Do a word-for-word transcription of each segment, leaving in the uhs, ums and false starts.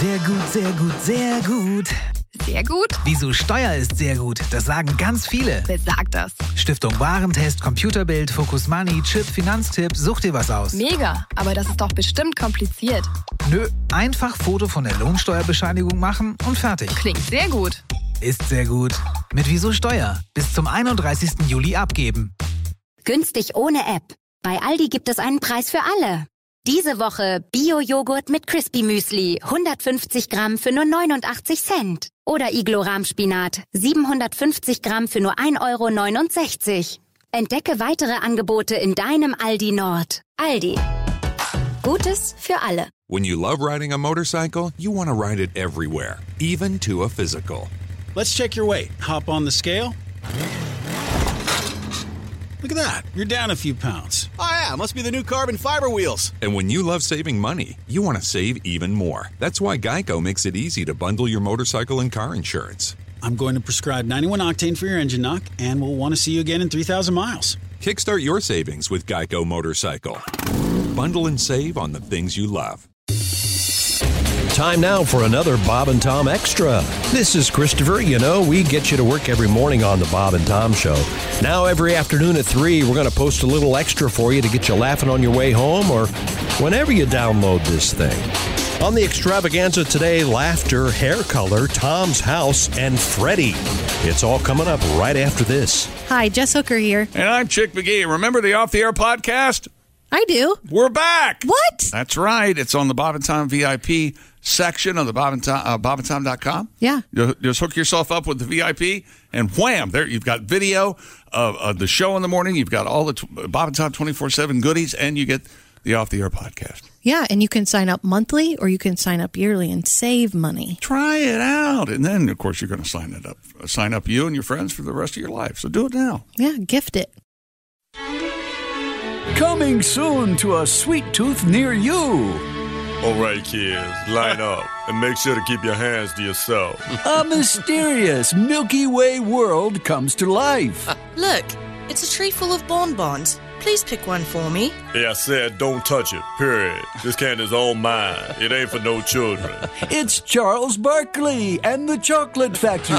Sehr gut, sehr gut, sehr gut. Sehr gut? Wieso Steuer ist sehr gut, das sagen ganz viele. Wer sagt das? Stiftung Warentest, Computerbild, Focus Money, Chip, Finanztipp, such dir was aus. Mega, aber das ist doch bestimmt kompliziert. Nö, einfach Foto von der Lohnsteuerbescheinigung machen und fertig. Klingt sehr gut. Ist sehr gut. Mit Wieso Steuer. Bis zum einunddreißigsten Juli abgeben. Günstig ohne App. Bei Aldi gibt es einen Preis für alle. Diese Woche Bio-Joghurt mit Crispy Müsli, hundertfünfzig Gramm für nur neunundachtzig Cent. Oder Iglo-Rahmspinat, siebenhundertfünfzig Gramm für nur ein Euro neunundsechzig. Entdecke weitere Angebote in deinem Aldi Nord. Aldi. Gutes für alle. When you love riding a motorcycle, you want to ride it everywhere, even to a physical. Let's check your weight. Hop on the scale. Look at that. You're down a few pounds. Oh, yeah. Must be the new carbon fiber wheels. And when you love saving money, you want to save even more. That's why Geico makes it easy to bundle your motorcycle and car insurance. I'm going to prescribe ninety-one octane for your engine knock, and we'll want to see you again in three thousand miles. Kickstart your savings with Geico Motorcycle. Bundle and save on the things you love. Time now for another Bob and Tom Extra. This is Christopher. You know, we get you to work every morning on the Bob and Tom Show. Now, every afternoon at three, we're going to post a little extra for you to get you laughing on your way home or whenever you download this thing. On the extravaganza today, laughter, hair color, Tom's house, and Freddie. It's all coming up right after this. Hi, Jess Hooker here. And I'm Chick McGee. Remember the Off the Air podcast? I do. We're back. What? That's right. It's on the Bob and Tom V I P section of the Bob and Tom, uh, bob and tom dot com. Yeah. You just hook yourself up with the V I P, and wham, there you've got video of, of the show in the morning. You've got all the t- Bob and Tom twenty-four seven goodies, and you get the Off the Air podcast. Yeah, and you can sign up monthly or you can sign up yearly and save money. Try it out. And then, of course, you're going to sign it up. Sign up you and your friends for the rest of your life. So do it now. Yeah, gift it. Coming soon to a Sweet Tooth near you. All right, kids, line up and make sure to keep your hands to yourself. A mysterious Milky Way world comes to life. Look, it's a tree full of bonbons. Please pick one for me. Yeah, I said don't touch it, period. This candy's all mine. It ain't for no children. It's Charles Barkley and the Chocolate Factory.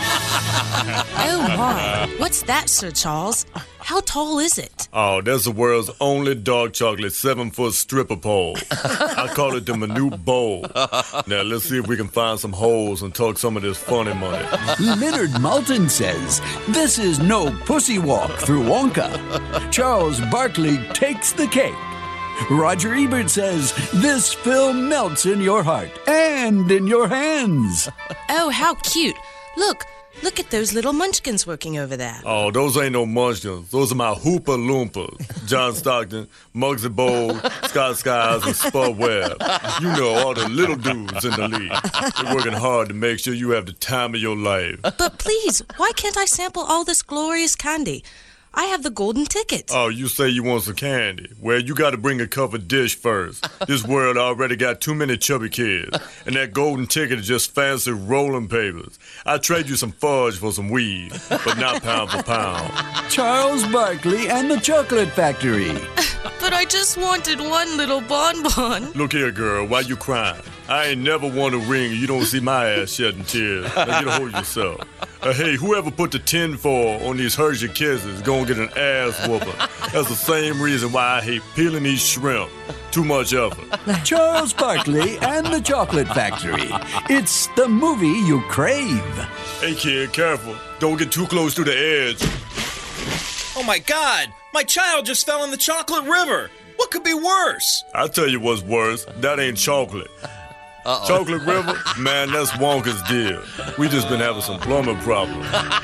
Oh, my. What's that, Sir Charles? How tall is it? Oh, that's the world's only dark chocolate seven-foot stripper pole. I call it the Minute Bowl. Now, let's see if we can find some holes and talk some of this funny money. Leonard Maltin says, this is no pussy walk through Wonka. Charles Barkley takes the cake. Roger Ebert says, this film melts in your heart and in your hands. Oh, how cute. Look. Look at those little munchkins working over there. Oh, those ain't no munchkins. Those are my Hoopa Loompas. John Stockton, Muggsy Bogues, Scott Skiles, and Spud Webb. You know, all the little dudes in the league. They're working hard to make sure you have the time of your life. But please, why can't I sample all this glorious candy? I have the golden ticket. Oh, you say you want some candy. Well, you got to bring a covered dish first. This world already got too many chubby kids. And that golden ticket is just fancy rolling papers. I'd trade you some fudge for some weed, but not pound for pound. Charles Barkley and the Chocolate Factory. But I just wanted one little bonbon. Look here, girl, why you crying? I ain't never won a ring and you don't see my ass shedding tears. Now get a hold of yourself. Uh, hey, whoever put the tinfoil on these Hershey Kisses is gonna get an ass whooping. That's the same reason why I hate peeling these shrimp. Too much effort. Charles Barkley and the Chocolate Factory. It's the movie you crave. Hey, kid, careful. Don't get too close to the edge. Oh, my God. My child just fell in the chocolate river. What could be worse? I'll tell you what's worse. That ain't chocolate. Uh-oh. Chocolate River? Man, that's Wonka's deal. We just been having some plumbing problems.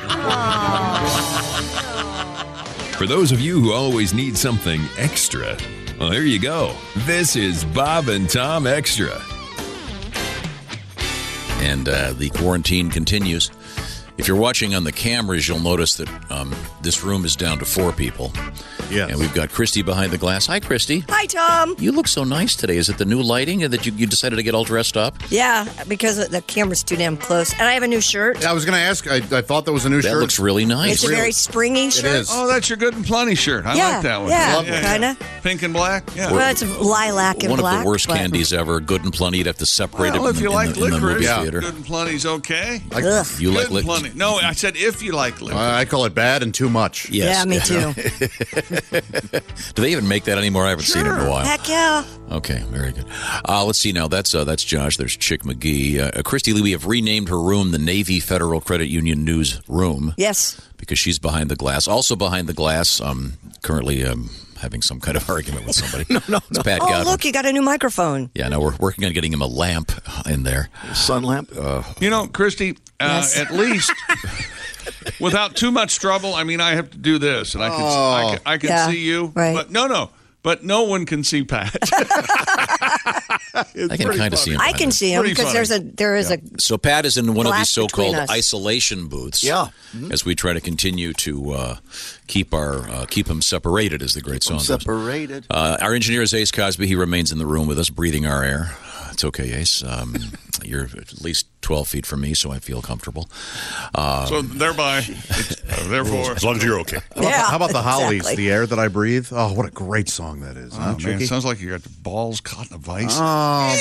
For those of you who always need something extra, well, here you go. This is Bob and Tom Extra. And uh, the quarantine continues. If you're watching on the cameras, you'll notice that um, this room is down to four people. Yes. And we've got Christy behind the glass. Hi, Christy. Hi, Tom. You look so nice today. Is it the new lighting that you, you decided to get all dressed up? Yeah, because the camera's too damn close. And I have a new shirt. Yeah, I was going to ask. I, I thought that was a new that shirt. That looks really nice. It's really? a very springy shirt. It is. Oh, that's your Good and Plenty shirt. I yeah, like that one. Yeah, Lovely. kind of. Pink and black? Yeah. Well, it's lilac and one black. One of the worst but... candies ever. Good and Plenty. You'd have to separate well, it if in, you the, like in, the, in the movie yeah. theater. Good and Plenty's okay. Like, you Good like and licorice? Plenty. No, I said if you like licorice. Uh, I call it bad and too much. Yes. Yeah, me too. Do they even make that anymore? I haven't sure. seen it in a while. Heck yeah. Okay, very good. Uh, let's see now. That's uh, that's Josh. There's Chick McGee. Uh, Christy Lee, we have renamed her room the Navy Federal Credit Union News Room. Yes. Because she's behind the glass. Also behind the glass, um, currently um, having some kind of argument with somebody. no, no, it's no. Pat Oh, Godwin. look, you got a new microphone. Yeah, no, we're working on getting him a lamp in there. Sun lamp? Uh, you know, Christy, uh, yes. at least... Without too much trouble, I mean, I have to do this, and I can, oh, I can, I can yeah, see you. Right. But no, no, but no one can see Pat. I can kind of see him. I can see him because there's a there is yeah. a. So Pat is in one of these so-called us. isolation booths. Yeah. Mm-hmm. As we try to continue to uh, keep our uh, keep him separated, as the great song goes. Separated. Uh, our engineer is Ace Cosby. He remains in the room with us, breathing our air. It's okay, Ace. Um, you're at least twelve feet from me, so I feel comfortable. Um, so thereby, uh, therefore, as long as you're okay. Yeah, How about the Hollies, exactly. The Air That I Breathe? Oh, what a great song that is. Oh, huh, man, Chicky? it sounds like you got the balls caught in a vice. Oh,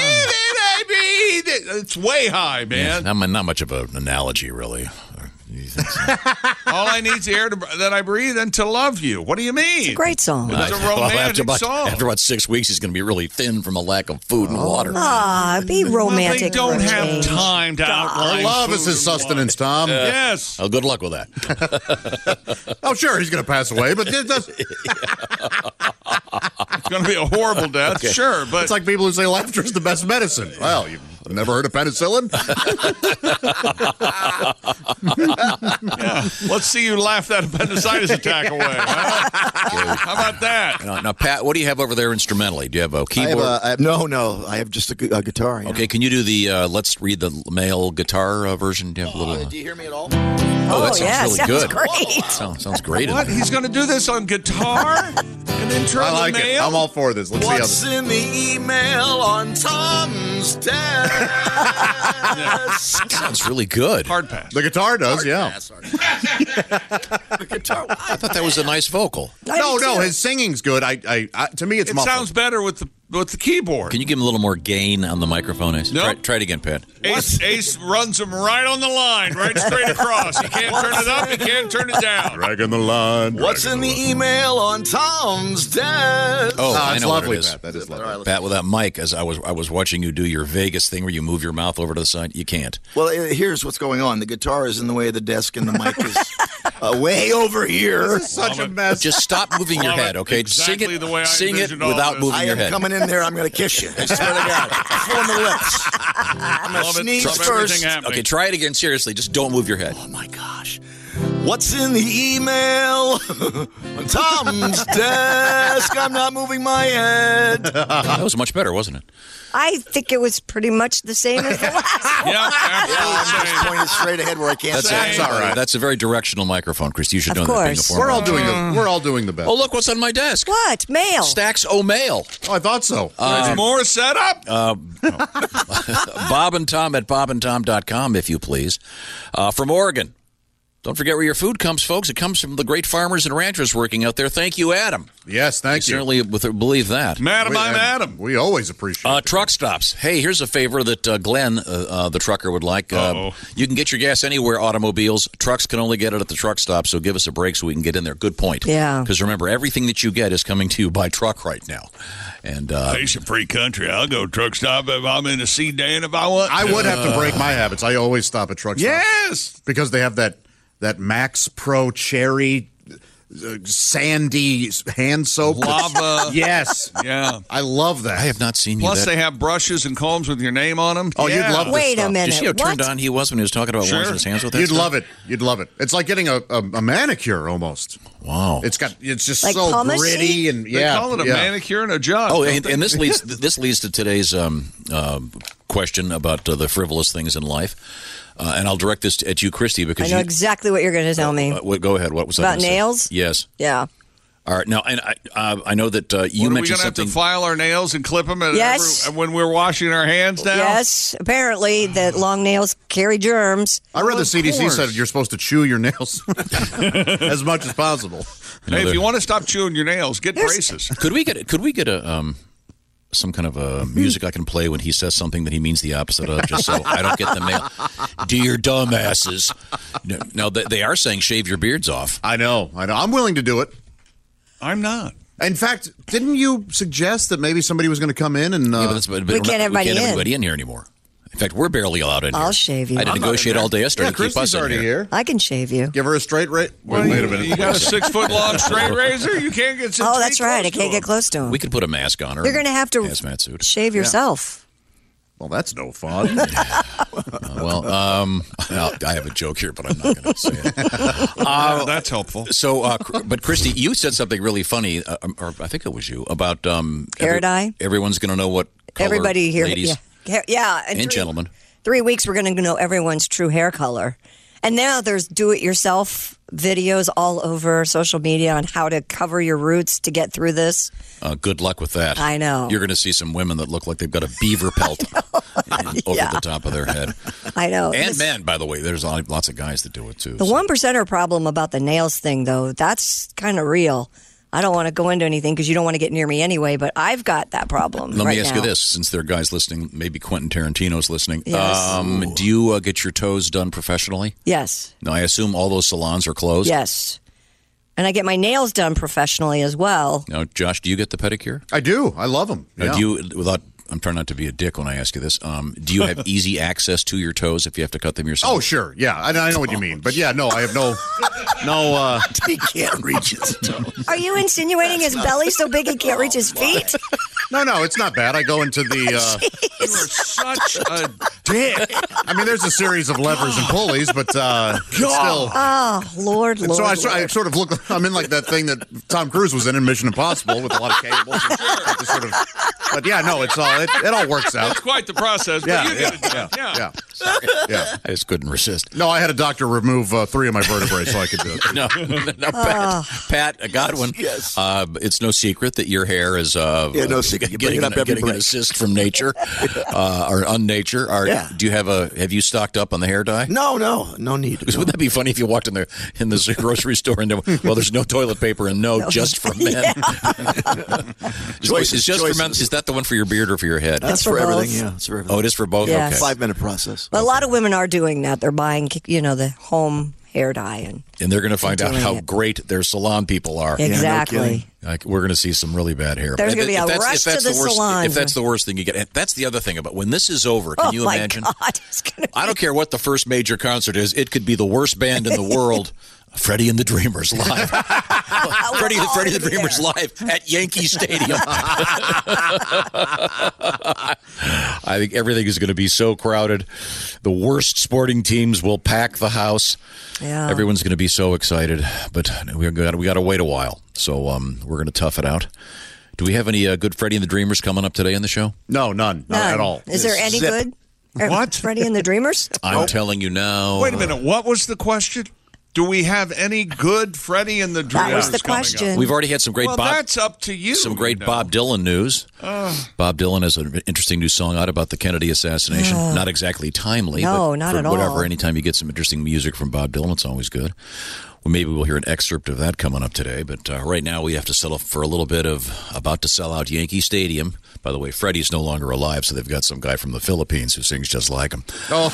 it's way high, man. yeah, not, not much of an analogy, really. All I need is the air to, that I breathe and to love you. What do you mean? It's a great song. It's a Well, romantic after about, song. After about six weeks, he's going to be really thin from a lack of food and water. Ah, be romantic. Well, they don't for a have change. time to outline. love is food his and sustenance, Tom. Uh, Yes. Oh, good luck with that. Oh, sure, he's going to pass away, but it does, It's going to be a horrible death, Okay. sure, but it's like people who say laughter is the best medicine. Well, you've never heard of penicillin? yeah. Let's see you laugh that appendicitis attack away. Huh? How about that? Now, now, Pat, what do you have over there instrumentally? Do you have a I have keyboard? a, I have, no, no. I have just a, gu- a guitar. Yeah. Okay, can you do the uh, let's read the male guitar uh, version? Do you have a little? Uh, Do you hear me at all? oh, that sounds yeah, really sounds good. great. Sounds, sounds great. What? He's going to do this on guitar? An intro I like the it. mail? I'm all for this. Let's What's see how in the email on Tom's desk? Sounds really good. Hard pass. the guitar does, yeah. The guitar. I thought that was a nice vocal. No, no, his singing's good. I, I, I to me, it's It muffled. sounds better with the with the keyboard. Can you give him a little more gain on the microphone, Ace? Nope. Try, try it again, Pat. Ace, Ace runs him right on the line, right straight across. He can't turn it up, he can't turn it down. Dragging the line. What's in the email on Tom's desk? Oh, Ah, I it's know lovely, what it is. Pat. That is lovely. Pat, with that mic, as I was I was watching you do your Vegas thing where you move your mouth over to the side, you can't. Well, uh, here's what's going on. The guitar is in the way of the desk, and the mic is uh, way over here. This is such a mess. Just stop moving your Love head, it. okay? Exactly sing it, the way I sing it envisioned all without this. moving I your am head. coming in there. I'm going to kiss you. I swear to God. Form the lips. I'm going to Love it. sneeze Love first. everything happening. Okay, try it again. Seriously, just don't move your head. Oh, my gosh. What's in the email on Tom's desk? I'm not moving my head. That was much better, wasn't it? I think it was pretty much the same as the last one. Yeah, I'm absolutely. just pointing straight ahead where I can't That's, see. that's Same. all right. That's a very directional microphone, Christy. You should Of know that being a course. former. We're all doing the we're all doing the best. Oh, look what's on my desk. What? Mail. Stacks O mail. Oh, I thought so. There's more setup. Uh, Bob and Tom at bob and tom dot com, if you please. Uh, from Oregon. Don't forget where your food comes, folks. It comes from the great farmers and ranchers working out there. Thank you, Adam. Yes, thank I you. certainly with- believe that. Madam, We- I'm and Adam. We always appreciate Uh, it. truck stops. Hey, here's a favor that uh, Glenn, uh, uh, the trucker, would like. Uh, Uh-oh. you can get your gas anywhere, automobiles. Trucks can only get it at the truck stop, so give us a break so we can get in there. Good point. Yeah. Because remember, everything that you get is coming to you by truck right now. And uh, It's a free country. I'll go truck stop if I'm in a sedan if I want. I to. would have to break my habits. I always stop at truck stops. Yes. Because they have that that Max Pro Cherry uh, sandy hand soap. Lava. Yes. Yeah. I love that. I have not seen you Plus, that. they have brushes and combs with your name on them. Oh, yeah. you'd love this Wait a stuff. minute. Did you see how turned What? on he was when he was talking about Sure. washing his hands with that You'd stuff? love it. You'd love it. It's like getting a, a, a manicure almost. Wow. It's got it's just Like so pumice gritty sheet? and They yeah. call it a yeah. manicure and a jug. Oh, don't and, they? and this leads this leads to today's um, uh, question about uh, the frivolous things in life. Uh, and I'll direct this at you, Christy, because I know you, exactly what you're going to tell me. Uh, what, go ahead. What was I About gonna say? nails? Yes. Yeah. All right. Now, and I, uh, I know that uh, you what, mentioned are we gonna something. have to file our nails and clip them at Yes. every, when we're washing our hands now? Yes, apparently that long nails carry germs. I read Well, the of C D C course. said you're supposed to chew your nails as much as possible. Hey, if you want to stop chewing your nails, get There's- braces. Could we get? Could we get a um, some kind of a music I can play when he says something that he means the opposite of, just so I don't get the mail? Dear dumbasses. No, no, they, they are saying shave your beards off. I know. I know. I'm willing to do it. I'm not. In fact, didn't you suggest that maybe somebody was going to come in and? Uh, Yeah, but that's, but We we're can't not- have we can't anybody have in. anybody in here anymore. In fact, we're barely allowed in here. I'll shave you. I had to I'm not negotiate in all day yesterday yeah, to keep us Christy's in already here. here. I can shave you. Give her a straight rate. Well, Wait, wait a you- minute. You got a six foot long straight razor. You can't get. six Oh, that's feet right. close I to can't him. get close to him. We could put a mask on her. You're going to have to hazmat suit. shave yourself. Well, that's no fun. Uh, well, um, I'll- I have a joke here, but I'm not going to say it. Uh, that's helpful. So, uh, Cr- but Christy, you said something really funny, uh, or I think it was you, about um, Hair dye? Everyone's going to know what color, Everybody here. ladies Yeah. Hair- yeah. and three, gentlemen. Three weeks, we're going to know everyone's true hair color. And now there's do-it-yourself videos all over social media on how to cover your roots to get through this. Uh, good luck with that. I know. You're going to see some women that look like they've got a beaver pelt over Yeah. the top of their head. I know. And This- men, by the way. There's lots of guys that do it, too. The one percenter problem about the nails thing, though, that's kind of real. I don't want to go into anything because you don't want to get near me anyway, but I've got that problem. Let right me ask now. you this, since there are guys listening, maybe Quentin Tarantino's listening. Yes. Um, do you uh, get your toes done professionally? Yes. No, I assume all those salons are closed? Yes. And I get my nails done professionally as well. Now, Josh, do you get the pedicure? I do. I love them. Now, do you, without, I'm trying not to be a dick when I ask you this, um, do you have easy access to your toes if you have to cut them yourself? Oh, sure. Yeah, I, I know what you mean. But yeah, no, I have no, no. Uh, He can't reach his toes. Are you insinuating his belly's so big he can't reach his feet? no, no, it's not bad. I go into the. Uh, You are such a dick. I mean, there's a series of levers and pulleys, but uh, it's still. Oh, Lord, And Lord. so I, sor- I Lord. sort of look. I'm in like that thing that Tom Cruise was in in Mission Impossible with a lot of cables. And just sort of, but yeah, no, it's all. It, it all works out. It's quite the process, but Yeah, you yeah, get it done. yeah, Yeah. yeah. Yeah. I just couldn't resist. No, I had a doctor remove uh, three of my vertebrae so I could do it. No, no, Pat, Pat uh, Godwin. Yes. Uh, it's no secret that your hair is uh, Yeah, no secret. You bring getting, it up an, every getting an break. assist from nature uh, or unnature. Are, Yeah. Do you have a? Have you stocked up on the hair dye? No, no, no need. Because No. wouldn't that be funny if you walked in the in the grocery store and there, well, there's no toilet paper and no, just for men. Choices, It's just choices. for men. Is that the one for your beard or for your head? That's for for everything. both. Yeah, it's for everything. Oh, it is for both. Yes. Okay. Five minute process. Well, a lot of women are doing that. They're buying, you know, the home hair dye. And And they're going to find out doing how it. great their salon people are. exactly. Like, we're going to see some really bad hair. There's If- gonna be if a that's- rush if that's to the worst, salons. If that's the worst thing you get, and that's the other thing about when this is over. Can oh, you my imagine? God. It's gonna I don't care what the first major concert is. It could be the worst band in the world. Freddie and the Dreamers live. Freddie, all Freddie and the gonna be Dreamers there. live at Yankee Stadium. I think everything is going to be so crowded. The worst sporting teams will pack the house. Yeah. Everyone's going to be so excited, but we got we got to wait a while. So um, we're going to tough it out. Do we have any uh, good Freddie and the Dreamers coming up today in the show? No, none, none None. at all. Is there any Zip. good? Uh, What? Freddie and the Dreamers? I'm telling you now. Wait a minute. What was the question? Do we have any good Freddie and the Dreamers? That was the coming up? question. We've already had some great Well, Bob. that's up to you. Some great you know. Bob Dylan news. Uh, Bob Dylan has an interesting new song out about the Kennedy assassination. Not exactly timely. No, but not for at whatever. all. Anytime you get some interesting music from Bob Dylan, it's always good. Well, maybe we'll hear an excerpt of that coming up today. But uh, right now, we have to settle for a little bit of about to sell out Yankee Stadium. By the way, Freddie's no longer alive, so they've got some guy from the Philippines who sings just like him. Oh.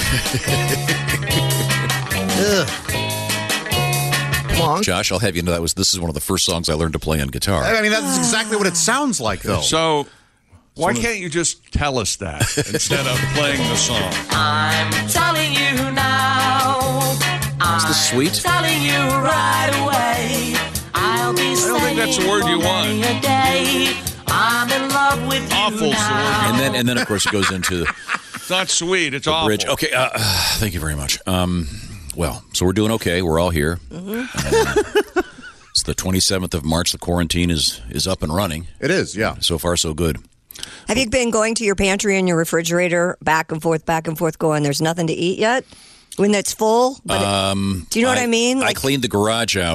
Josh, I'll have you know that was this is one of the first songs I learned to play on guitar. I mean, that's exactly what it sounds like, though. so, why can't you just tell us that instead of playing the song? I'm telling you now. Is this sweet? Telling you right away. I'll be I don't think that's the word you want. A day. I'm in love with you Awful's the word. now. And then, and then, of course, it goes into the It's not sweet. It's the awful. bridge. Okay, uh, thank you very much. Um, well, so we're doing okay. We're all here. Mm-hmm. Um, it's the twenty-seventh of March. The quarantine is is up and running. It is, yeah. So far, so good. Have you been going to your pantry and your refrigerator back and forth, back and forth, going, there's nothing to eat yet? When it's full? But it- Um, do you know what I mean? I Like- cleaned the garage out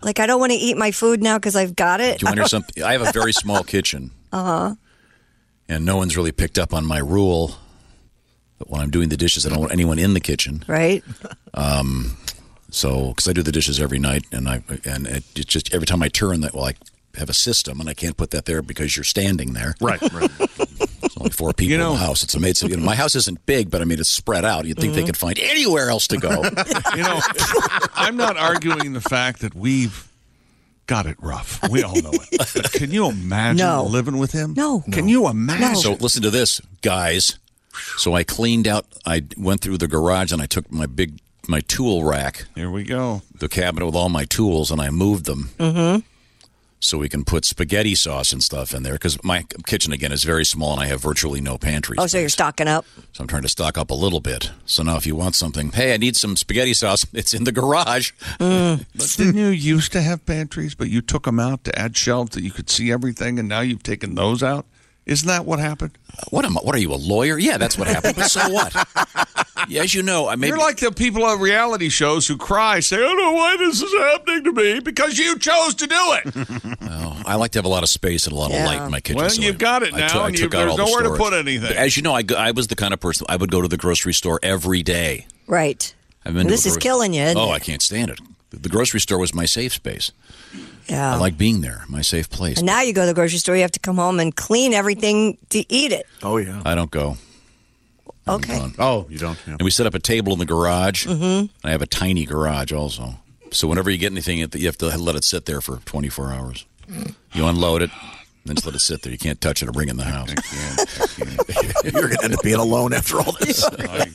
Like, I don't want to eat my food now because I've got it. Do you want to hear something? I have a very small kitchen. Uh-huh. And no one's really picked up on my rule that when I'm doing the dishes, I don't want anyone in the kitchen. Right. Um, so, because I do the dishes every night, and I and it, it's just every time I turn that, well, I have a system, and I can't put that there because you're standing there. Right, right. There's only four people You know- in the house. It's amazing. You know, my house isn't big, but I mean, it's spread out. You'd think they could find anywhere else to go. You know, I'm not arguing the fact that we've got it rough. We all know it. But can you imagine No. living with him? No. Can you imagine? So listen to this, guys. So I cleaned out. I went through the garage and I took my big my tool rack. Here we go. The cabinet with all my tools, and I moved them. Mm-hmm. So we can put spaghetti sauce and stuff in there because my kitchen again is very small and I have virtually no pantry. Oh, so you're stocking up? So I'm trying to stock up a little bit. So now if you want something, hey, I need some spaghetti sauce. It's in the garage. Mm. But didn't you used to have pantries, but you took them out to add shelves that you could see everything, and now you've taken those out? Isn't that what happened? What am I, What are you, a lawyer? Yeah, that's what happened. But so what? Yeah, as you know, I maybe You're like the people on reality shows who cry, say, I don't know why this is happening to me, because you chose to do it. Well, I like to have a lot of space and a lot Yeah. of light in my kitchen. Well, so you've I- got it I now, took- I and took you- out there's all the nowhere to storage. put anything. But as you know, I, go- I was the kind of person, I would go to the grocery store every day. Right. I've been to This a is gro- killing you, isn't Oh, it? I can't stand it. The grocery store was my safe space. Yeah. I like being there, my safe place. And now you go to the grocery store, you have to come home and clean everything to eat it. Oh, yeah. I don't go. Okay. Oh, you don't? Yeah. And we set up a table in the garage. Mm-hmm. I have a tiny garage also. So whenever you get anything, you have to let it sit there for twenty-four hours. You unload it, then just let it sit there. You can't touch it or bring it in the house. You're going to end up being alone after all this.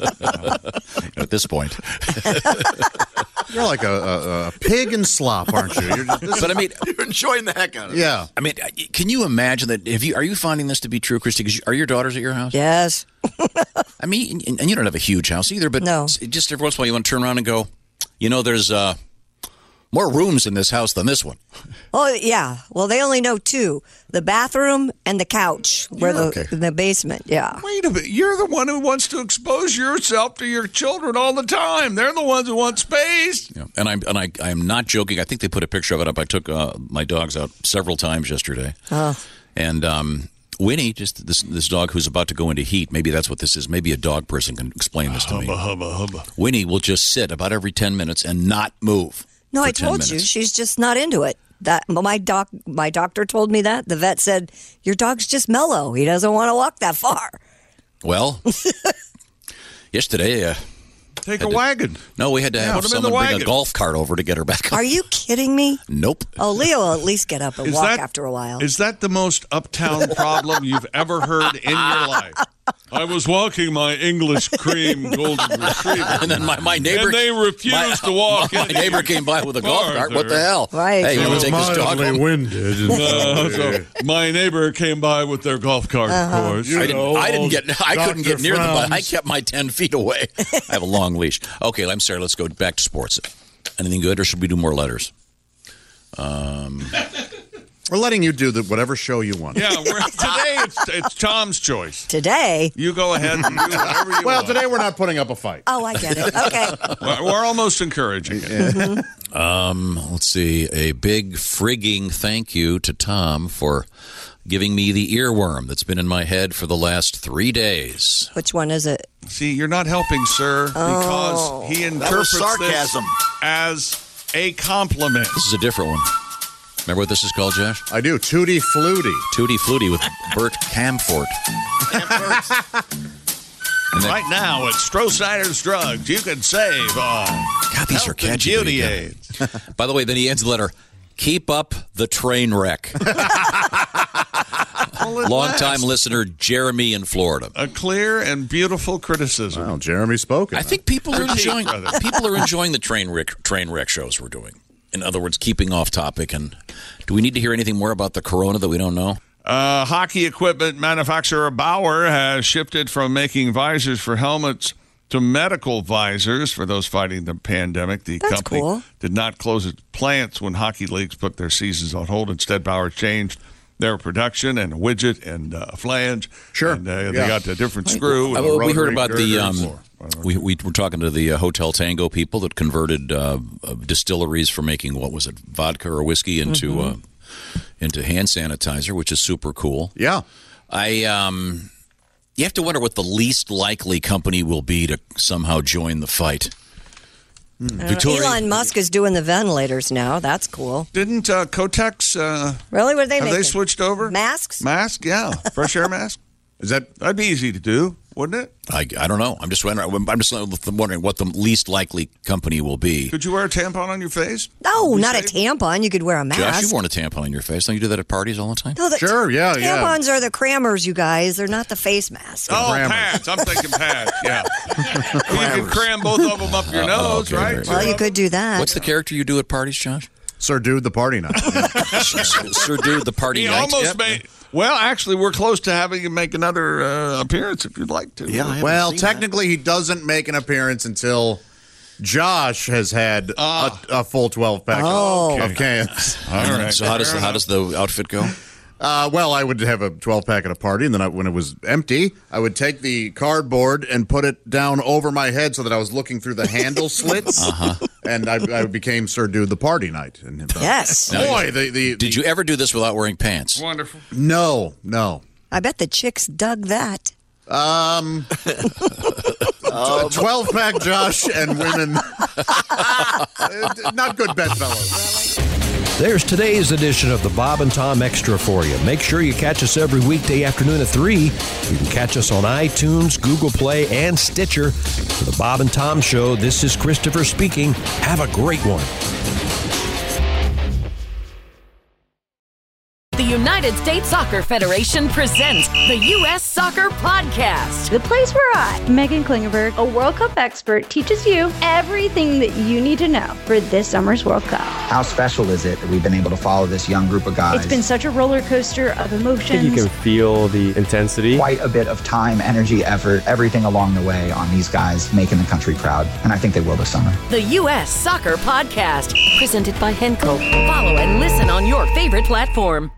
At this point. You're like a, a, a pig in slop, aren't you? You're just, this But I mean, You're enjoying the heck out of it. yeah. I mean, can you imagine that? If you are you finding this to be true, Christy? Because are your daughters at your house? Yes. I mean, and, and you don't have a huge house either, but No. just every once in a while you want to turn around and go, you know, there's uh, more rooms in this house than this one. Oh, yeah. Well, they only know two. The bathroom and the couch. Where Yeah, the okay. in the basement, yeah. Wait a minute. You're the one who wants to expose yourself to your children all the time. They're the ones who want space. Yeah. And I'm and I I'm not joking. I think they put a picture of it up. I took uh, my dogs out several times yesterday, Oh. and um, Winnie, just this this dog who's about to go into heat. Maybe that's what this is. Maybe a dog person can explain this to me. Hubba, hubba, hubba. Winnie will just sit about every ten minutes and not move. No, for I ten told you. minutes. She's just not into it. That my doc, my doctor told me that. The vet said, your dog's just mellow. He doesn't want to walk that far. Well, yesterday, uh, Take Had a to- wagon. no, we had to Yeah, have put 'em in someone the bring a wagon. golf cart over to get her back. Are you kidding me? Nope. Oh, Leo will at least get up and Is walk that- after a while. Is that the most uptown problem you've ever heard in your life? I was walking my English cream golden retriever. And then my, my neighbor And they refused my- to walk My, any neighbor came by with a golf cart. What the hell? Right. Hey, you It want was to take this dog mildly home? winded. Uh, so my neighbor came by with their golf cart, Uh-huh. of course. I didn't, I didn't get. I couldn't Doctor get near the button. I Franz. kept my ten feet away. I have a long leash. Okay, I'm sorry. Let's go back to sports. Anything good, or should we do more letters? Um, We're letting you do the, whatever show you want. Yeah, we're, today it's, it's Tom's choice. Today? You go ahead and do whatever you Well, want. today we're not putting up a fight. Oh, I get it. Okay. We're, we're almost encouraging it. um, let's see. A big frigging thank you to Tom for giving me the earworm that's been in my head for the last three days. Which one is it? See, you're not helping, sir, because Oh. he That was interprets sarcasm. this as a compliment. This is a different one. Remember what this is called, Josh? I do. Tootie Flutie. Tootie Flutie with Bert Camfort. And then, Right now at Stroh-Snyder's Drugs, you can save on God, these health are and catchy. beauty when you aids. get it. By the way, then he ends the letter, keep up the train wreck. Long-time listener Jeremy in Florida. A clear and beautiful criticism. Well, Jeremy spoke. I think people are Critique, enjoying brother. people are enjoying the train wreck train wreck shows we're doing. In other words, keeping off topic. And do we need to hear anything more about the corona that we don't know? Uh, hockey equipment manufacturer Bauer has shifted from making visors for helmets to medical visors for those fighting the pandemic. The That's company cool. did not close its plants when hockey leagues put their seasons on hold. Instead, Bauer changed their production and a widget and uh, flange. Sure. And uh, Yeah. they got a different screw. Uh, and a we heard rotary about the girder um, for- We, we were talking to the uh, Hotel Tango people that converted uh, uh, distilleries for making, what was it, vodka or whiskey into mm-hmm. uh, into hand sanitizer, which is super cool. Yeah. I um, you have to wonder what the least likely company will be to somehow join the fight. Mm. Victoria, Elon Musk is doing the ventilators now. That's cool. Didn't uh, Kotex? Uh, really? What are they have making? They switched over masks. Mask, yeah, fresh air mask. Is that that'd be easy to do, wouldn't it? I, I don't know. I'm just wondering. I'm just wondering what the least likely company will be. Could you wear a tampon on your face? No, not safe? a tampon. You could wear a mask. Josh, you've worn a tampon on your face. Don't you do that at parties all the time? No, the sure, yeah, tampons yeah. Tampons are the crammers, you guys. They're not the face masks. Oh, crammers. pads. I'm thinking pads. Yeah, you can cram both of them up your uh, nose, okay, right? Well, you could do that. What's the character you do at parties, Josh? Sir Dude, the party night. Sir Dude, the party he night. Almost yep. made. Well, actually, we're close to having him make another uh, appearance if you'd like to. Yeah. Well, technically, that. he doesn't make an appearance until Josh has had uh, a, a full twelve pack oh. of, of cans. All right. So how does the, how does the outfit go? Uh, well, I would have a twelve pack at a party, and then I, when it was empty, I would take the cardboard and put it down over my head so that I was looking through the handle slits. Uh-huh. And I, I became Sir Dude the party night. And, uh, yes. Boy, the, the, did you ever do this without wearing pants? Wonderful. No, no. I bet the chicks dug that. Um, um twelve pack Josh and women. Not good bedfellows. There's today's edition of the Bob and Tom Extra for you. Make sure you catch us every weekday afternoon at three. You can catch us on iTunes, Google Play, and Stitcher. For the Bob and Tom Show, this is Christopher speaking. Have a great one. The United States Soccer Federation presents the U S Soccer Podcast. The place where I, Megan Klingenberg, a World Cup expert, teaches you everything that you need to know for this summer's World Cup. How special is it that we've been able to follow this young group of guys? It's been such a roller coaster of emotions. I think you can feel the intensity. Quite a bit of time, energy, effort, everything along the way on these guys making the country proud. And I think they will this summer. The U S Soccer Podcast, presented by Henkel. Follow and listen on your favorite platform.